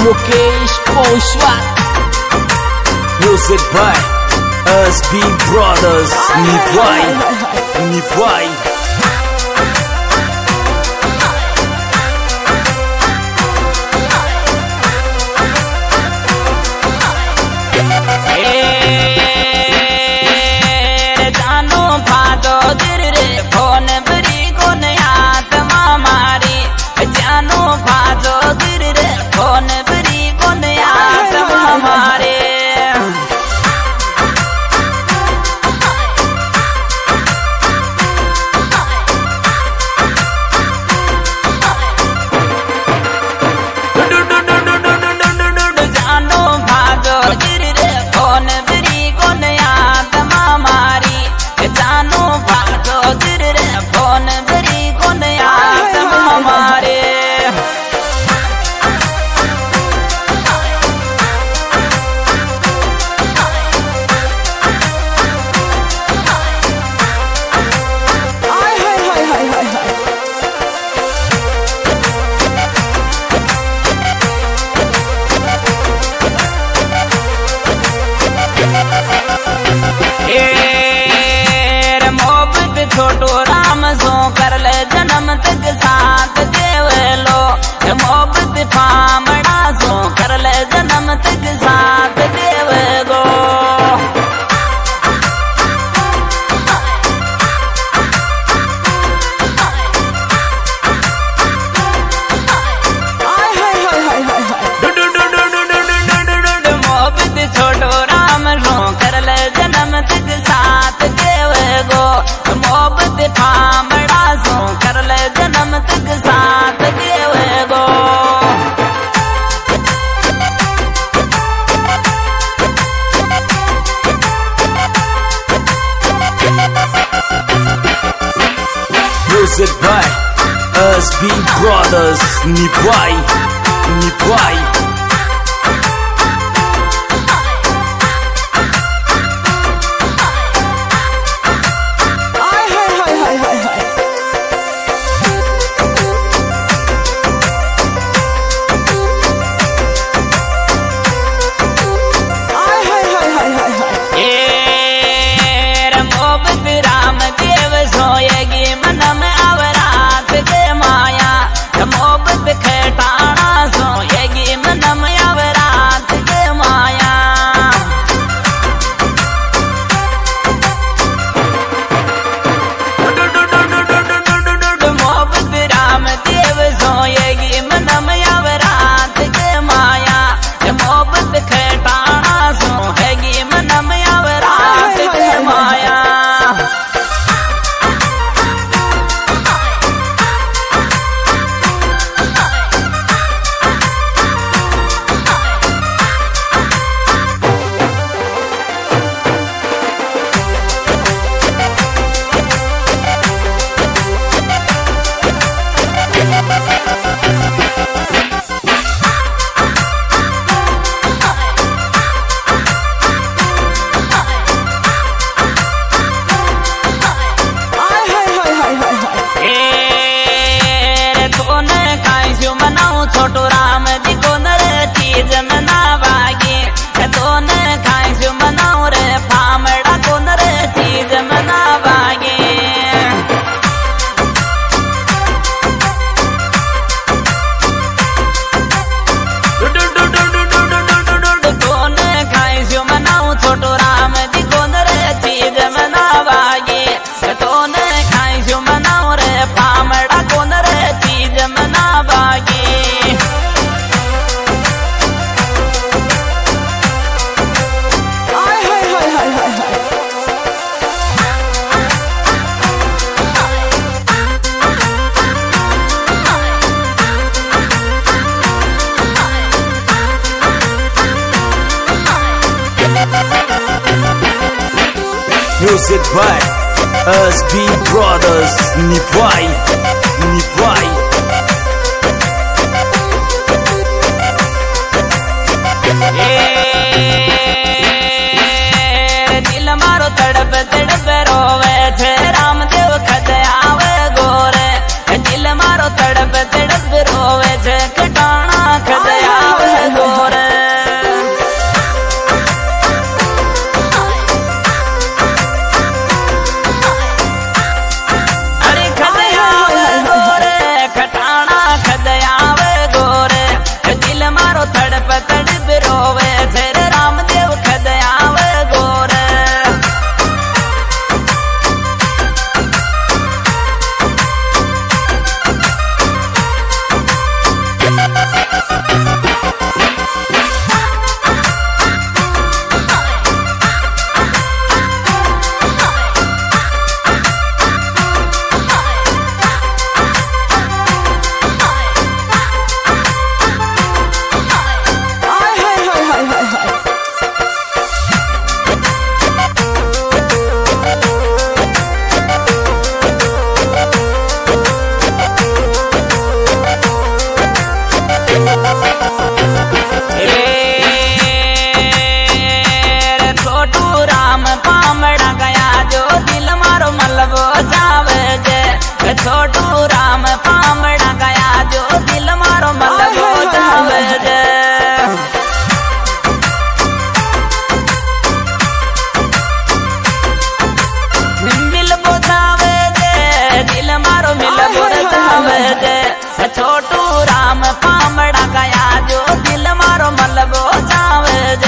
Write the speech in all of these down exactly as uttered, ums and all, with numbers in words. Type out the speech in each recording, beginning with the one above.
Mukesh Poshwat. Music by S B Brothers. Nivai, Nivai. जानो भादो दिर रे फोन बरी को नयात मामारी जानो भादो दिर रे फोन बरी को नयात मामारे जानो भादो दिर रे फोन बरी को नयात मामारी जानो भादो दिर रे फोन बरी को नयात मामारे छोटो राम सो कर ले जन्म तक साथ देवलो मोहब्बत फामड़ा सो कर ले जन्म तक साथ देवगो मोहब्बत छोटो राम सो कर ले जन्म तक साथ देवगो मोहब्बत फामड़ा सो कर ले जन्म तक साथ देवगो Music by S B Brothers. Nivai, Nivai. Ram Dev सोएगी मनम अवरात के माया मोहब्बत खटाना सोएगी मनम अवरात के माया मोहब्बत राम देव सोएगी मनम अवरात के माया मोहब्बत खटाना सोएगी मनम अवरात के माया छोटो राम जी को नर चीज मना बागी तो न खाई जो मनाओ रे फामड़ा को नर चीज मना बागी तो न खाई जो मनाओ छोटो राम जी को नर चीज मना बागी तो न खाई जो मनाओ रे फामड़ा को नर चीज मना बागी Music by S B Brothers. Nivai, Nivai. दिल मारो तड़प तड़प रोवे थे रामदेव खद आवे गोरे दिल मारो तड़प तड़प रोवे थे कटाना खद आवे गोरे छोटू राम पामड़ा गया जो दिल मारो मलबो जावे जे मिलबो जावे जे दिल मारो मिलबो जावे जे छोटू राम पामड़ा गया जो दिल मारो मलबो जावे जे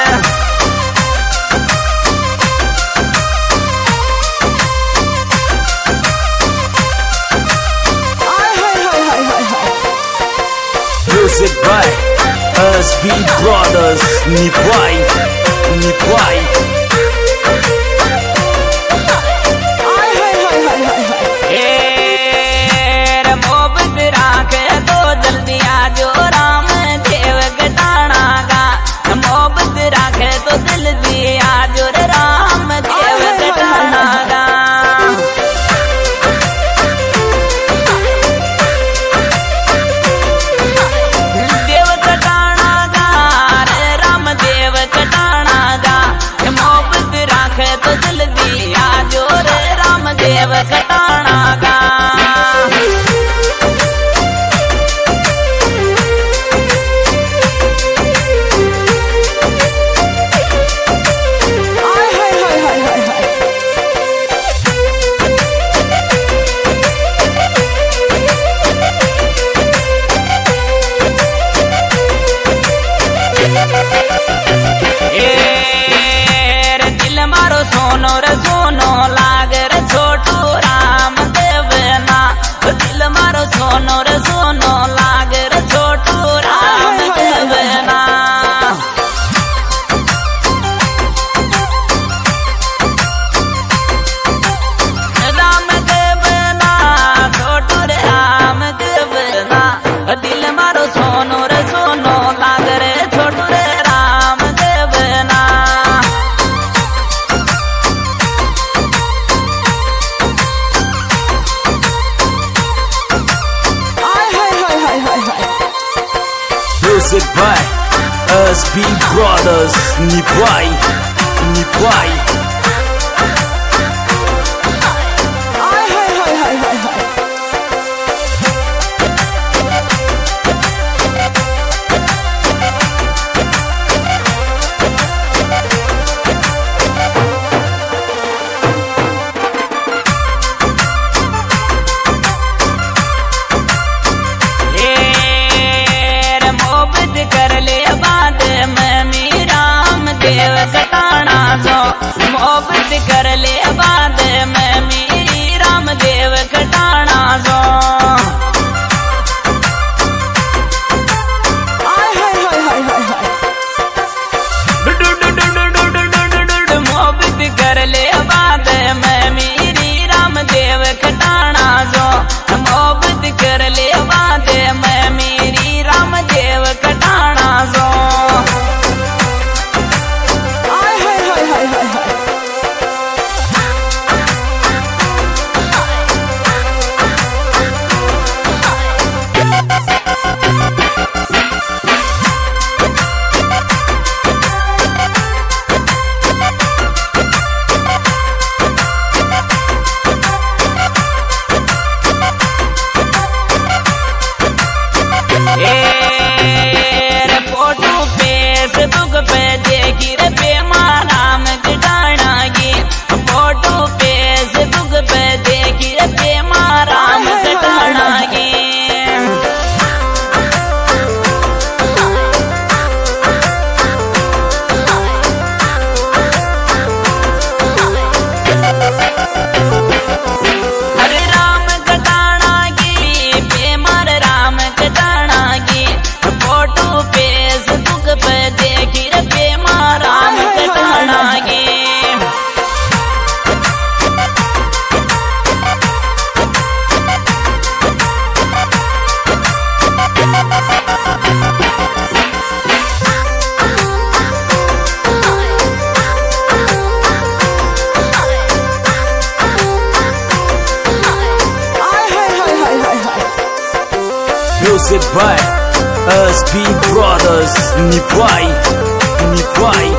Music by S B Brothers Nipwai Nipwai ए मोहब्बत राखे तो जल्दी आजो राम देव कटाना गा मोहब्बत राखे तो जल्दी आजो रे राम देव कटाना गा देव कटाना का दिल मारो सोनो रे सोनो लाग रे छोटू राम देव ना दिल मारो सोनो रे सोनो लाग रे छोटू राम देव ना राम देव ना छोटू रे राम देव ना दिल मारो सोनो रे सोनो लाग रे छोटू रे राम देव ना Music by S B Brothers Nipwai Nipwai कर ले बाद में मी राम देव कटाना सो मोहब्बत कर ले बाद में मेरी राम देव कटाना सो मोहब्बत कर ले बाद में मेरी राम देव कटाना सो मोहब्बत कर ले बाद में मेरी राम देव कटाना सो फोटो फेसबुक पे देखी रे बेमार राम कटाना गी फोटो फेसबुक पे देखी रे बेमार राम कटाना गी हरे राम कटाना गी बेमार राम कटाना गी फोटो फेसबुक पे देखी रे बेमार राम कटाना गी Music by S B Brothers Nipwai Nipwai